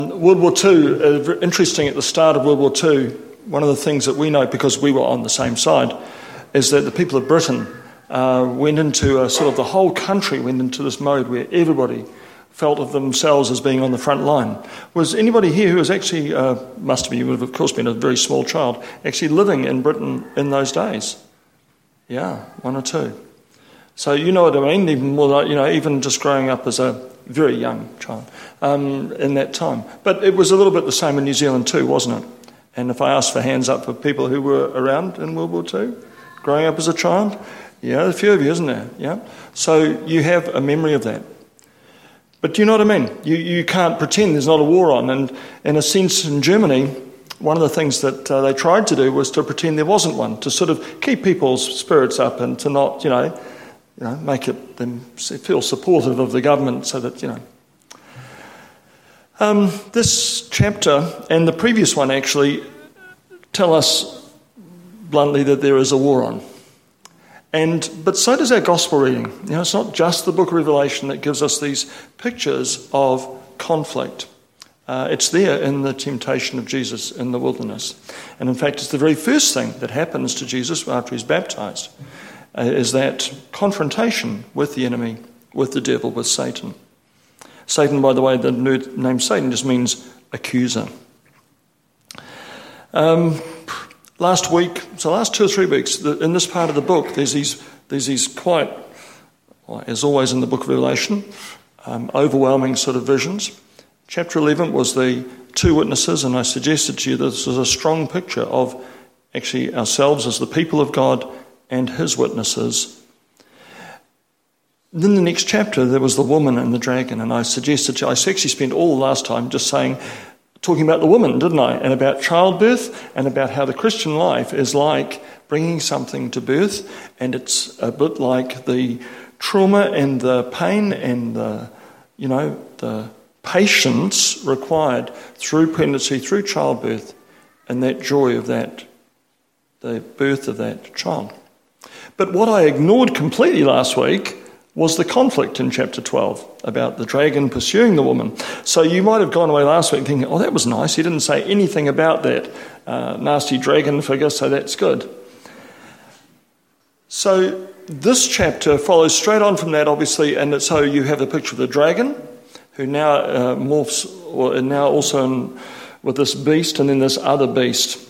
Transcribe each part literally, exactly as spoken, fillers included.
World War Two, uh, interesting at the start of World War Two, one of the things that we know, because we were on the same side, is that the people of Britain uh, went into a sort of the whole country went into this mode where everybody felt of themselves as being on the front line. Was anybody here who was actually, uh, must have been, you would have of course been a very small child, actually living in Britain in those days? Yeah, one or two. So you know what I mean, even more like, you know, even just growing up as a very young child um, in that time. But it was a little bit the same in New Zealand too, wasn't it? And if I asked for hands up for people who were around in World War Two, growing up as a child, yeah, a few of you, isn't there? Yeah. So you have a memory of that. But do you know what I mean? You you can't pretend there's not a war on. And in a sense, in Germany, one of the things that uh, they tried to do was to pretend there wasn't one, to sort of keep people's spirits up and to not, you know, you know, make it them feel supportive of the government, so that, you know. Um, this chapter and the previous one actually tell us bluntly that there is a war on. And but so does our gospel reading. You know, it's not just the book of Revelation that gives us these pictures of conflict. Uh, it's there in the temptation of Jesus in the wilderness. And in fact, it's the very first thing that happens to Jesus after he's baptized, uh, is that confrontation with the enemy, with the devil, with Satan. Satan, by the way, the name Satan just means accuser. Um... Last week, so last two or three weeks, in this part of the book, there's these, there's these quite, well, as always in the book of Revelation, um, overwhelming sort of visions. Chapter eleven was the two witnesses, and I suggested to you that this is a strong picture of actually ourselves as the people of God and his witnesses. Then the next chapter, there was the woman and the dragon, and I suggested to you, I actually spent all the last time just saying, talking about the woman, didn't I? And about childbirth and about how the Christian life is like bringing something to birth, and it's a bit like the trauma and the pain and the, you know, the patience required through pregnancy, through childbirth, and that joy of that, the birth of that child. But what I ignored completely last week was the conflict in chapter twelve about the dragon pursuing the woman. So you might have gone away last week thinking, oh, that was nice. He didn't say anything about that uh, nasty dragon figure, so that's good. So this chapter follows straight on from that, obviously, and so you have the picture of the dragon, who now uh, morphs, or now also in, with this beast, and then this other beast.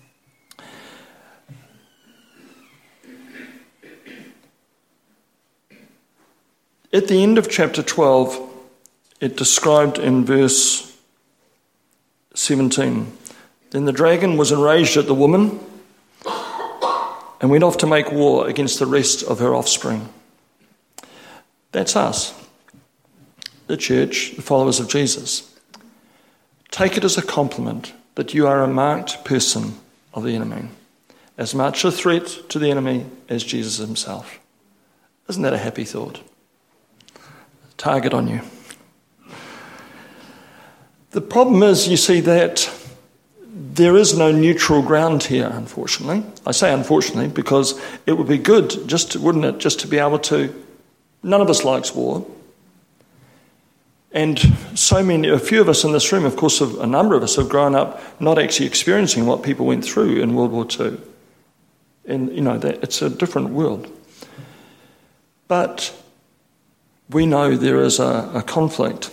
At the end of chapter twelve, it described in verse seventeen, then the dragon was enraged at the woman and went off to make war against the rest of her offspring. That's us, the church, the followers of Jesus. Take it as a compliment that you are a marked person of the enemy, as much a threat to the enemy as Jesus himself. Isn't that a happy thought? Target on you. The problem is, you see, that there is no neutral ground here, unfortunately. I say unfortunately because it would be good, just to, wouldn't it, just to be able to, none of us likes war. And so many, a few of us in this room, of course, a number of us have grown up not actually experiencing what people went through in World War Two. And, you know, that it's a different world. But we know there is a, a conflict.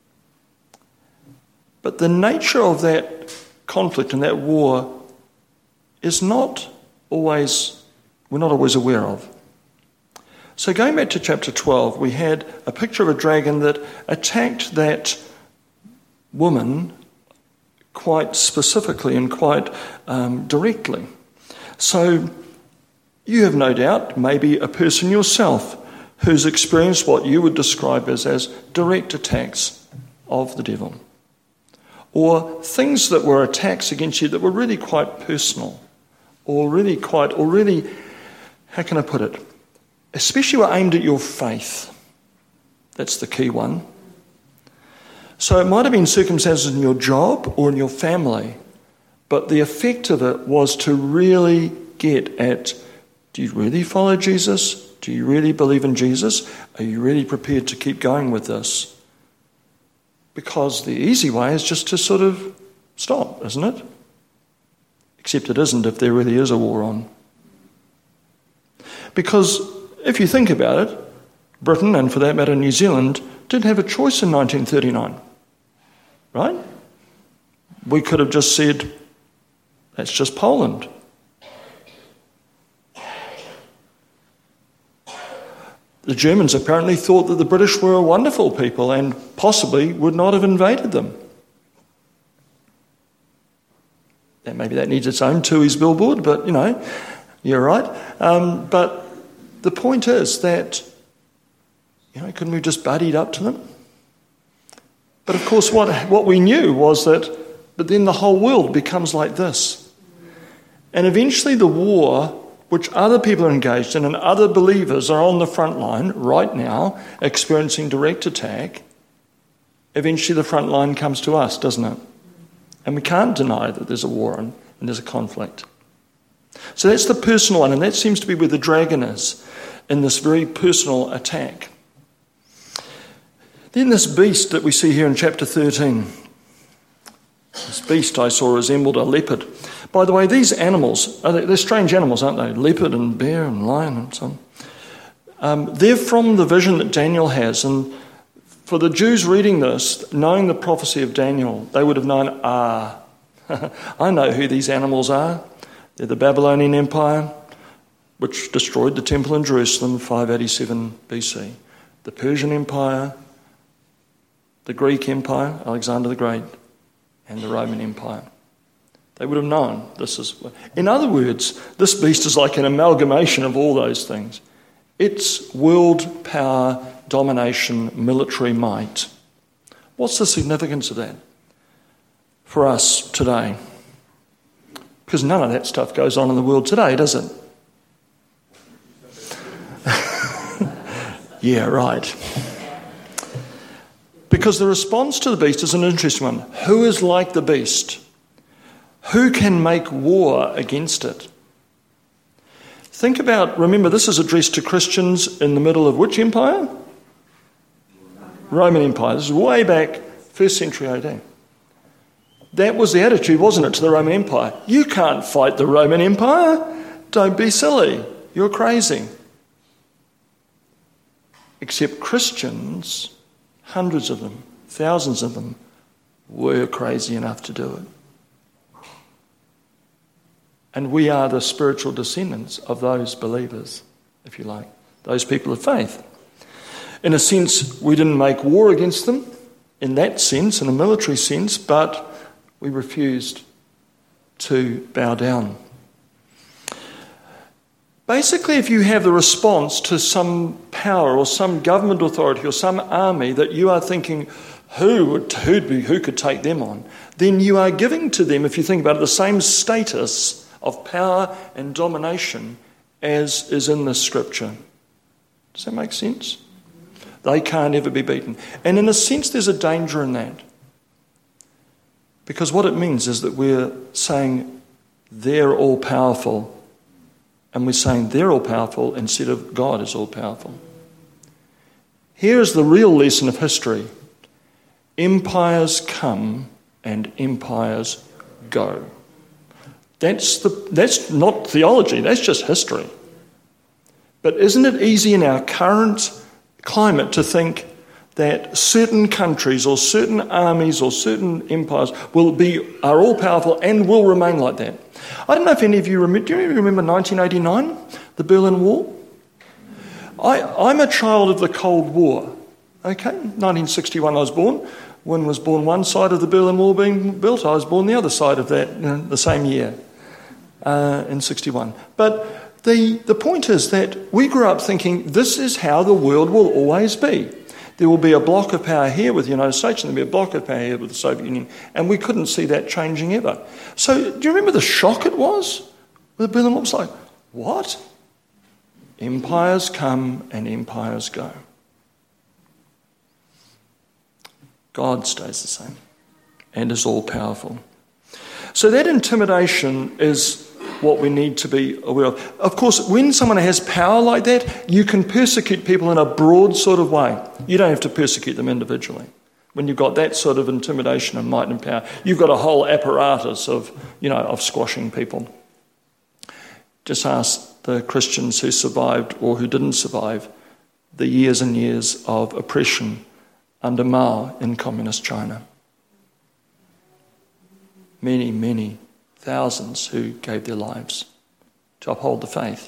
But the nature of that conflict and that war is not always, we're not always aware of. So going back to chapter twelve, we had a picture of a dragon that attacked that woman quite specifically and quite um, directly. So you have no doubt, maybe a person yourself, who's experienced what you would describe as, as direct attacks of the devil. Or things that were attacks against you that were really quite personal, or really quite, or really, how can I put it, especially were aimed at your faith. That's the key one. So it might have been circumstances in your job or in your family, but the effect of it was to really get at, do you really follow Jesus? Do you really believe in Jesus? Are you really prepared to keep going with this? Because the easy way is just to sort of stop, isn't it? Except it isn't if there really is a war on. Because if you think about it, Britain, and for that matter New Zealand, didn't have a choice in nineteen thirty-nine. Right? We could have just said, that's just Poland. The Germans apparently thought that the British were a wonderful people and possibly would not have invaded them. And maybe that needs its own Tui's billboard, but, you know, you're right. Um, but the point is that, you know, couldn't we have just buddied up to them? But of course what, what we knew was that, but then the whole world becomes like this. And eventually the war, which other people are engaged in and other believers are on the front line right now, experiencing direct attack, eventually the front line comes to us, doesn't it? And we can't deny that there's a war and, and there's a conflict. So that's the personal one, and that seems to be where the dragon is, in this very personal attack. Then this beast that we see here in chapter thirteen. This beast I saw resembled a leopard. By the way, these animals, they're strange animals, aren't they? Leopard and bear and lion and so on. Um, they're from the vision that Daniel has. And for the Jews reading this, knowing the prophecy of Daniel, they would have known, ah, I know who these animals are. They're the Babylonian Empire, which destroyed the temple in Jerusalem, five eighty-seven B C. The Persian Empire, the Greek Empire, Alexander the Great, and the Roman Empire. They would have known this is... In other words, this beast is like an amalgamation of all those things. It's world power, domination, military might. What's the significance of that for us today? Because none of that stuff goes on in the world today, does it? Yeah, right. Because the response to the beast is an interesting one. Who is like the beast? Who can make war against it? Think about, remember, this is addressed to Christians in the middle of which empire? Roman Empire. This is way back, first century A D. That was the attitude, wasn't it, to the Roman Empire? You can't fight the Roman Empire. Don't be silly. You're crazy. Except Christians, hundreds of them, thousands of them, were crazy enough to do it. And we are the spiritual descendants of those believers, if you like, those people of faith. In a sense, we didn't make war against them, in that sense, in a military sense, but we refused to bow down. Basically, if you have the response to some power or some government authority or some army that you are thinking, who would who'd be, who could take them on, then you are giving to them, if you think about it, the same status of power and domination as is in this scripture. Does that make sense? They can't ever be beaten. And in a sense, there's a danger in that. Because what it means is that we're saying they're all powerful, and we're saying they're all powerful instead of God is all powerful. Here is the real lesson of history. Empires come and empires go. That's the that's not theology, that's just history. But isn't it easy in our current climate to think that certain countries or certain armies or certain empires will be are all powerful and will remain like that? I don't know if any of you remember, do you remember nineteen eighty-nine, the Berlin Wall? I, I'm a child of the Cold War. Okay, nineteen sixty-one I was born. Wynne was born one side of the Berlin Wall being built. I was born the other side of that, you know, the same year, uh, in sixty-one. But the, the point is that we grew up thinking this is how the world will always be. There will be a block of power here with the United States and there will be a block of power here with the Soviet Union. And we couldn't see that changing ever. So do you remember the shock it was? The Berlin Wall was like, what? Empires come and empires go. God stays the same and is all-powerful. So that intimidation is what we need to be aware of. Of course, when someone has power like that, you can persecute people in a broad sort of way. You don't have to persecute them individually. When you've got that sort of intimidation and might and power, you've got a whole apparatus of, you know, of squashing people. Just ask the Christians who survived or who didn't survive the years and years of oppression under Mao in communist China. Many, many thousands who gave their lives to uphold the faith.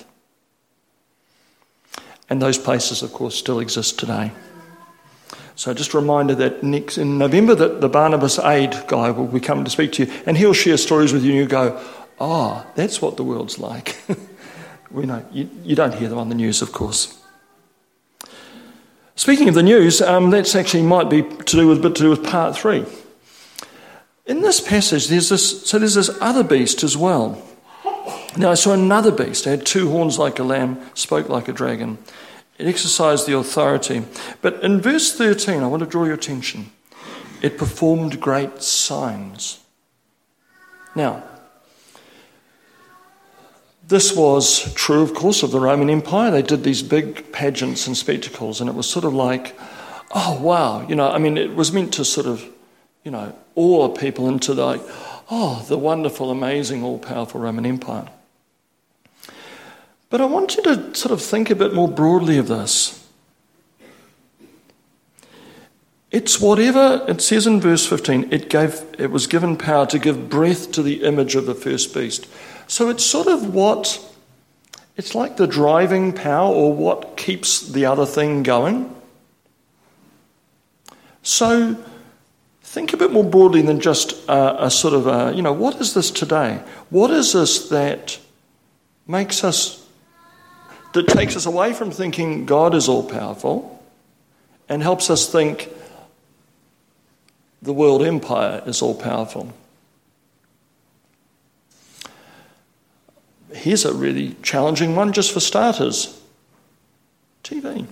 And those places, of course, still exist today. So just a reminder that next in November that the Barnabas Aid guy will be coming to speak to you, and he'll share stories with you and you go, oh, that's what the world's like. We know you, you don't hear them on the news, of course. Speaking of the news, um, that's actually might be to do with a bit to do with part three. In this passage, there's this so there's this other beast as well. Now I saw another beast. It had two horns like a lamb, spoke like a dragon. It exercised the authority. But in verse thirteen, I want to draw your attention. It performed great signs. Now, this was true, of course, of the Roman Empire. They did these big pageants and spectacles, and it was sort of like, oh, wow. You know, I mean, it was meant to sort of, you know, awe people into the, like, oh, the wonderful, amazing, all-powerful Roman Empire. But I want you to sort of think a bit more broadly of this. It's whatever, it says in verse fifteen, it gave, it was given power to give breath to the image of the first beast. So it's sort of what, it's like the driving power or what keeps the other thing going. So think a bit more broadly than just a, a sort of a, you know, what is this today? What is this that makes us, that takes us away from thinking God is all-powerful and helps us think the world empire is all-powerful? Here's a really challenging one just for starters. T V.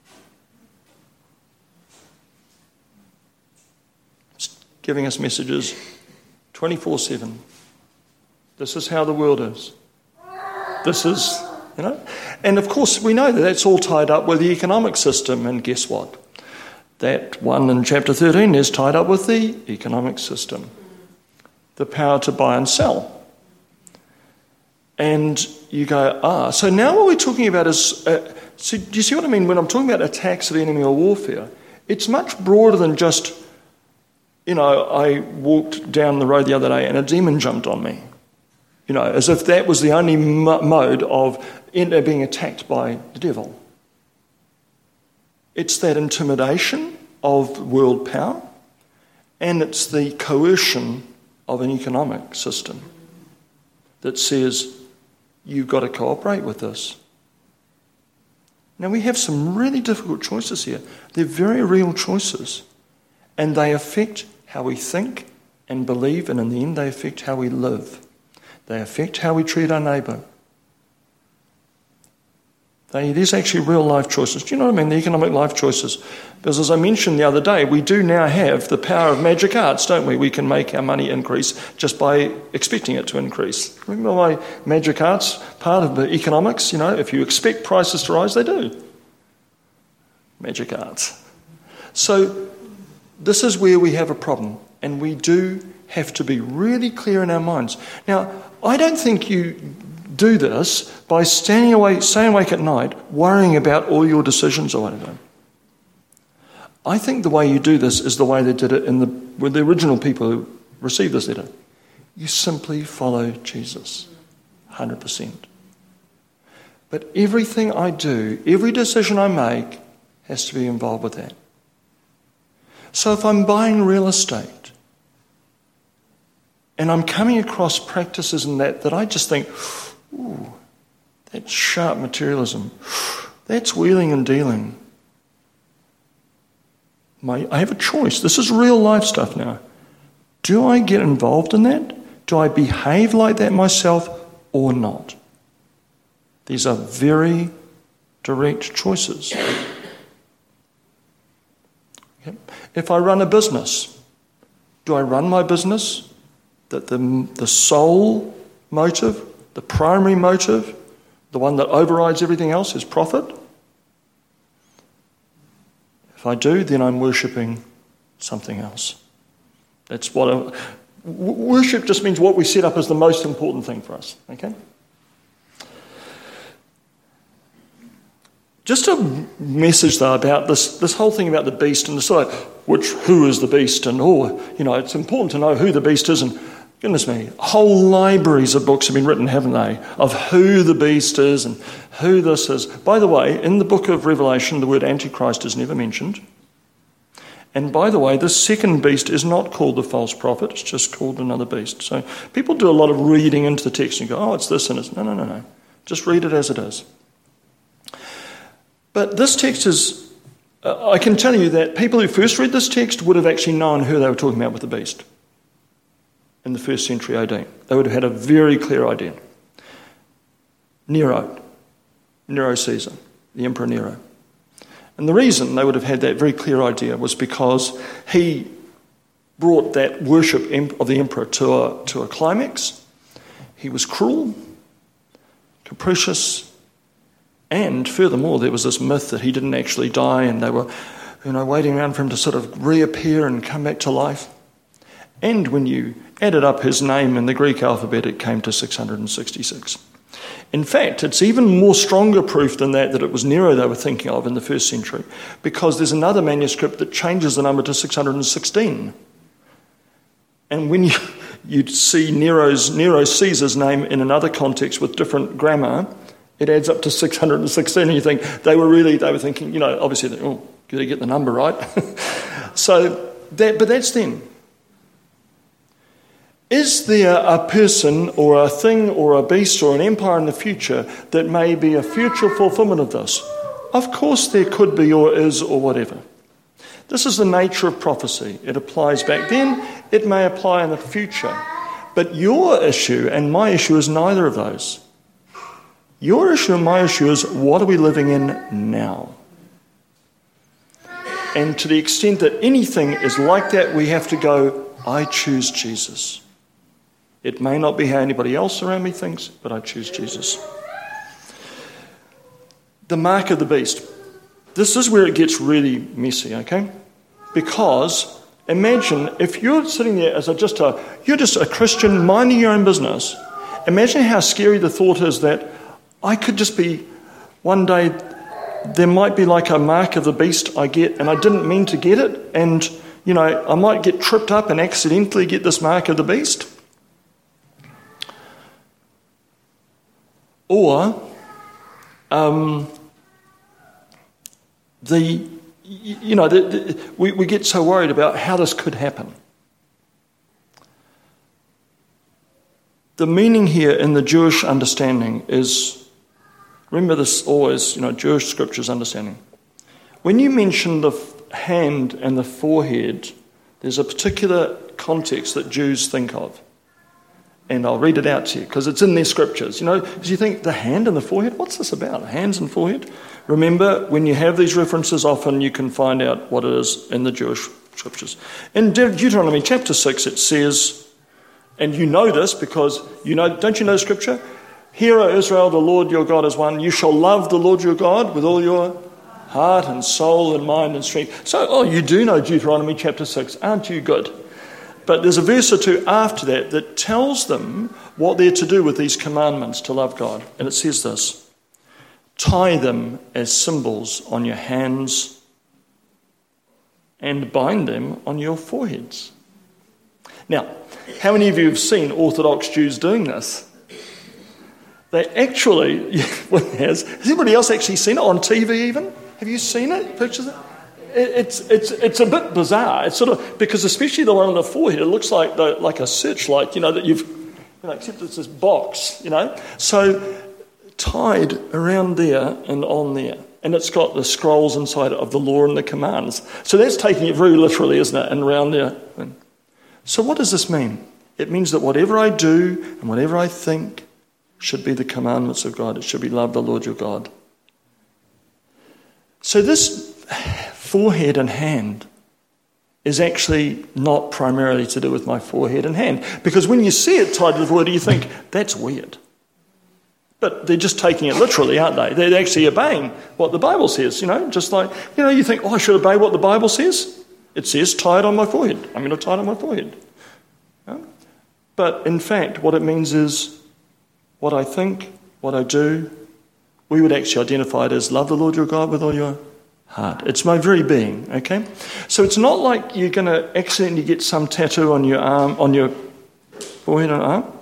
It's giving us messages twenty-four seven. This is how the world is. This is, you know. And of course we know that that's all tied up with the economic system, and guess what? That one in chapter thirteen is tied up with the economic system. The power to buy and sell. And you go, ah, so now what we're talking about is, uh, so do you see what I mean? When I'm talking about attacks of the enemy or warfare, it's much broader than just, you know, I walked down the road the other day and a demon jumped on me. You know, as if that was the only mo- mode of being attacked by the devil. It's that intimidation of world power, and it's the coercion of an economic system that says, you've got to cooperate with this. Now, we have some really difficult choices here. They're very real choices. And they affect how we think and believe, and in the end, they affect how we live. They affect how we treat our neighbour. They, there's actually real life choices. Do you know what I mean? The economic life choices. Because as I mentioned the other day, we do now have the power of magic arts, don't we? We can make our money increase just by expecting it to increase. Remember my magic arts part of the economics? You know, if you expect prices to rise, they do. Magic arts. So this is where we have a problem. And we do have to be really clear in our minds. Now, I don't think you do this by standing awake, staying awake at night, worrying about all your decisions or whatever. I think the way you do this is the way they did it in the with the original people who received this letter. You simply follow Jesus, one hundred percent. But everything I do, every decision I make, has to be involved with that. So if I'm buying real estate, and I'm coming across practices in that that I just think, ooh, that's sharp materialism. That's wheeling and dealing. My, I have a choice. This is real life stuff now. Do I get involved in that? Do I behave like that myself or not? These are very direct choices. Okay. If I run a business, do I run my business that the, the sole motive, the primary motive, the one that overrides everything else, is profit? If I do, then I'm worshipping something else. That's what a, worship just means what we set up as the most important thing for us. Okay. Just a message, though, about this, this whole thing about the beast and the sort of which who is the beast, and oh, you know, it's important to know who the beast is. And goodness me, whole libraries of books have been written, haven't they, of who the beast is and who this is. By the way, in the book of Revelation, the word Antichrist is never mentioned. And by the way, this second beast is not called the false prophet; it's just called another beast. So people do a lot of reading into the text and go, "Oh, it's this and it's no, no, no, no." Just read it as it is. But this text is, uh, I can tell you that people who first read this text would have actually known who they were talking about with the beast in the first century A D. They would have had a very clear idea. Nero, Nero Caesar, the Emperor Nero. And the reason they would have had that very clear idea was because he brought that worship of the emperor to a, to a climax. He was cruel, capricious, and furthermore, there was this myth that he didn't actually die, and they were, you know, waiting around for him to sort of reappear and come back to life. And when you added up his name in the Greek alphabet, it came to six hundred sixty-six. In fact, it's even more stronger proof than that that it was Nero they were thinking of in the first century, because there's another manuscript that changes the number to six hundred sixteen. And when you you see Nero's Nero Caesar's name in another context with different grammar, it adds up to six hundred sixteen, and you think they were really, they were thinking, you know, obviously, they, oh, got to get the number right. so, that, but that's then. Is there a person or a thing or a beast or an empire in the future that may be a future fulfillment of this? Of course there could be or is or whatever. This is the nature of prophecy. It applies back then, it may apply in the future. But your issue and my issue is neither of those. Your issue and my issue is, what are we living in now? And to the extent that anything is like that, we have to go, I choose Jesus. It may not be how anybody else around me thinks, but I choose Jesus. The mark of the beast. This is where it gets really messy, okay? Because imagine if you're sitting there as a, just a, you're just a Christian minding your own business. Imagine how scary the thought is that I could just be, one day, there might be like a mark of the beast I get, and I didn't mean to get it, and, you know, I might get tripped up and accidentally get this mark of the beast. Or, um, the, you know, the, the, we, we get so worried about how this could happen. The meaning here in the Jewish understanding is, remember this always, you know, Jewish scriptures understanding. When you mention the hand and the forehead, there's a particular context that Jews think of. And I'll read it out to you because it's in their scriptures. You know, because you think, the hand and the forehead, what's this about? Hands and forehead? Remember, when you have these references, often you can find out what it is in the Jewish scriptures. In Deuteronomy chapter six, it says, and you know this because, you know, don't you know scripture? Hear, O Israel, the Lord your God is one. You shall love the Lord your God with all your heart and soul and mind and strength. So, oh, you do know Deuteronomy chapter six, aren't you good? But there's a verse or two after that that tells them what they're to do with these commandments to love God. And it says this, tie them as symbols on your hands and bind them on your foreheads. Now, how many of you have seen Orthodox Jews doing this? They actually, has, has anybody else actually seen it on T V even? Have you seen it? Pictures it? It's it's it's a bit bizarre. It's sort of, because especially the one on the forehead, it looks like the, like a searchlight, you know, that you've, you know, except it's this box, you know. So tied around there and on there. And it's got the scrolls inside it of the law and the commands. So that's taking it very literally, isn't it? And around there. So what does this mean? It means that whatever I do and whatever I think should be the commandments of God. It should be love the Lord your God. So this forehead and hand is actually not primarily to do with my forehead and hand. Because when you see it tied to the forehead, you think, that's weird. But they're just taking it literally, aren't they? They're actually obeying what the Bible says, you know, just like, you know, you think, oh, I should obey what the Bible says. It says, tie it on my forehead. I'm going to tie it on my forehead. Yeah? But in fact, what it means is what I think, what I do, we would actually identify it as love the Lord your God with all your heart. It's my very being, okay? So it's not like you're going to accidentally get some tattoo on your arm, on your forehead and arm.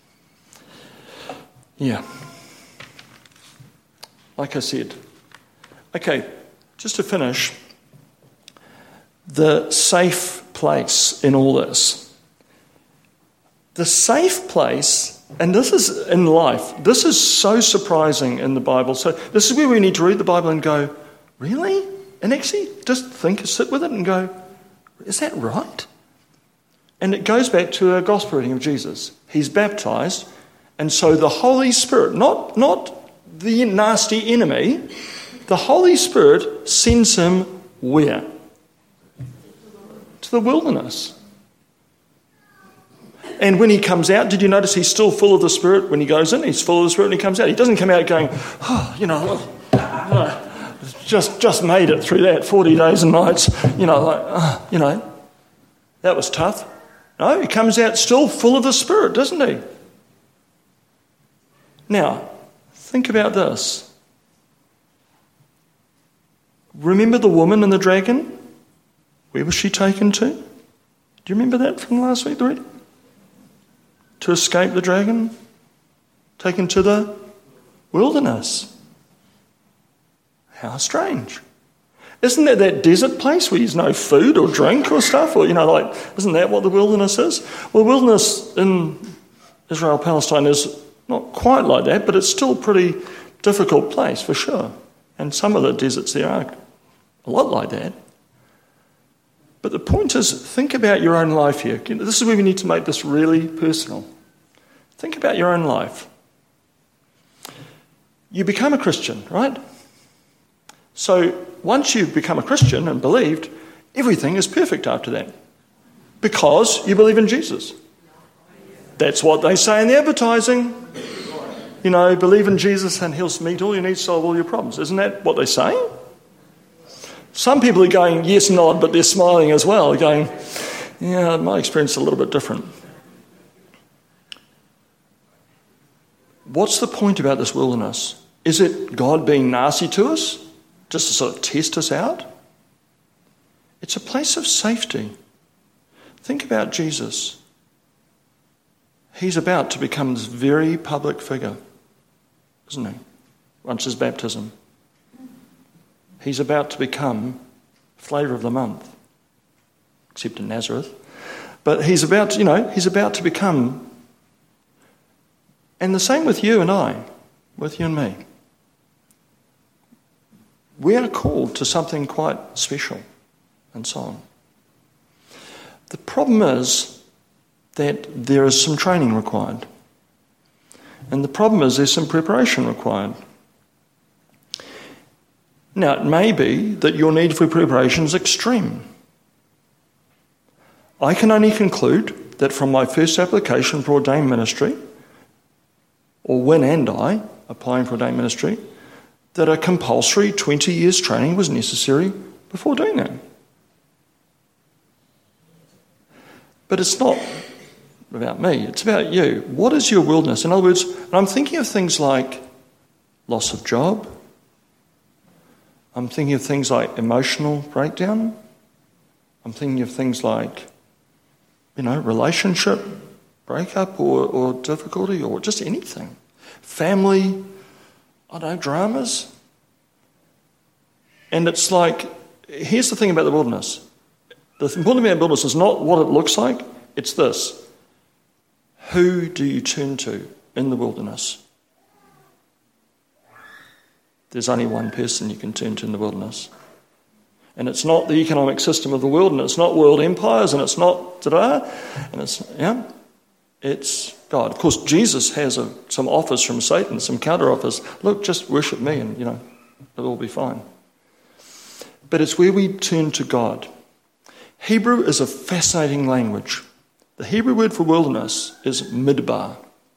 Yeah. Like I said. Okay, just to finish, the safe place in all this. The safe place, and this is in life, this is so surprising in the Bible. So this is where we need to read the Bible and go, really? And actually just think, sit with it and go, is that right? And it goes back to a gospel reading of Jesus. He's baptized, and so the Holy Spirit, not, not the nasty enemy, the Holy Spirit sends him where? To the wilderness. And when he comes out, did you notice he's still full of the Spirit when he goes in? He's full of the Spirit when he comes out. He doesn't come out going, oh, you know, oh, just just made it through that forty days and nights, you know, like, oh, you know, that was tough. No, he comes out still full of the Spirit, doesn't he? Now, think about this. Remember the woman and the dragon? Where was she taken to? Do you remember that from last week, the reading? To escape the dragon? Taken to the wilderness. How strange. Isn't that that desert place where there's no food or drink or stuff? Or, you know, like, isn't that what the wilderness is? Well, the wilderness in Israel, Palestine is not quite like that, but it's still a pretty difficult place for sure. And some of the deserts there are a lot like that. But the point is, think about your own life here. This is where we need to make this really personal. Think about your own life. You become a Christian, right? So once you've become a Christian and believed, everything is perfect after that. Because you believe in Jesus. That's what they say in the advertising. You know, believe in Jesus and he'll meet all your needs, solve all your problems. Isn't that what they say? Some people are going, yes, nod, but they're smiling as well, going, yeah, my experience is a little bit different. What's the point about this wilderness? Is it God being nasty to us, just to sort of test us out? It's a place of safety. Think about Jesus. He's about to become this very public figure, isn't he? Once his baptism. He's about to become flavour of the month, except in Nazareth. But he's about to, you know, he's about to become, and the same with you and I, with you and me. We are called to something quite special and so on. The problem is that there is some training required. And the problem is there's some preparation required. Now, it may be that your need for preparation is extreme. I can only conclude that from my first application for ordained ministry, or when and I applying for ordained ministry, that a compulsory twenty years training was necessary before doing that. But it's not about me, it's about you. What is your wilderness? In other words, and I'm thinking of things like loss of job. I'm thinking of things like emotional breakdown. I'm thinking of things like, you know, relationship breakup or, or difficulty or just anything. Family, I don't know, dramas. And it's like, here's the thing about the wilderness. The important thing about the wilderness is not what it looks like, it's this. Who do you turn to in the wilderness? There's only one person you can turn to in the wilderness. And it's not the economic system of the world, and it's not world empires, and it's not ta-da, and it's, yeah, it's God. Of course, Jesus has a, some offers from Satan, some counter offers. Look, just worship me and, you know, it'll all be fine. But it's where we turn to God. Hebrew is a fascinating language. The Hebrew word for wilderness is midbar.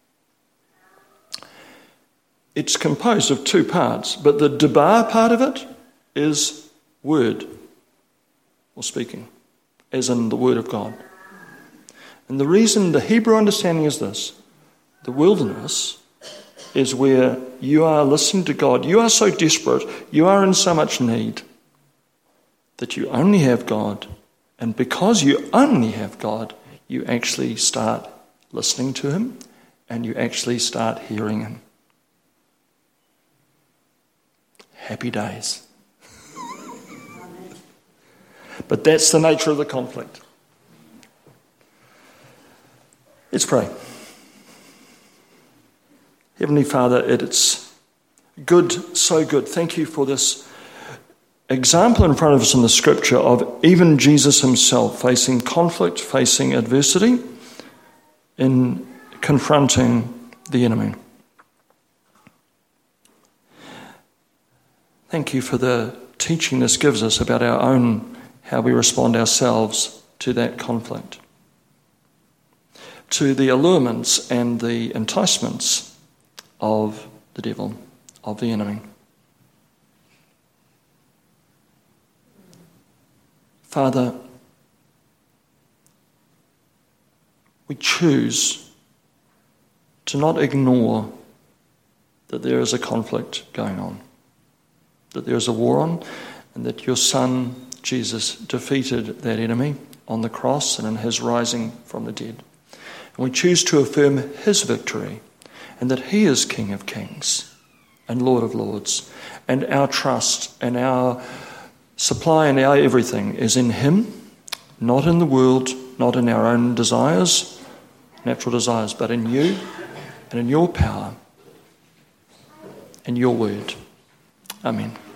It's composed of two parts, but the debar part of it is word or speaking. as in the Word of God. And the reason, the Hebrew understanding is this: the wilderness is where you are listening to God. You are so desperate, you are in so much need that you only have God. And because you only have God, you actually start listening to him and you actually start hearing him. Happy days. But that's the nature of the conflict. Let's pray. Heavenly Father, it's good, so good. Thank you for this example in front of us in the scripture of even Jesus himself facing conflict, facing adversity, in confronting the enemy. Thank you for the teaching this gives us about our own, how we respond ourselves to that conflict, to the allurements and the enticements of the devil, of the enemy. Father, we choose to not ignore that there is a conflict going on, that there is a war on, and that your Son, Jesus, defeated that enemy on the cross and in his rising from the dead. And we choose to affirm his victory, and that he is King of Kings and Lord of Lords, and our trust and our supply and our everything is in him, not in the world, not in our own desires, natural desires, but in you and in your power and your word. Amen.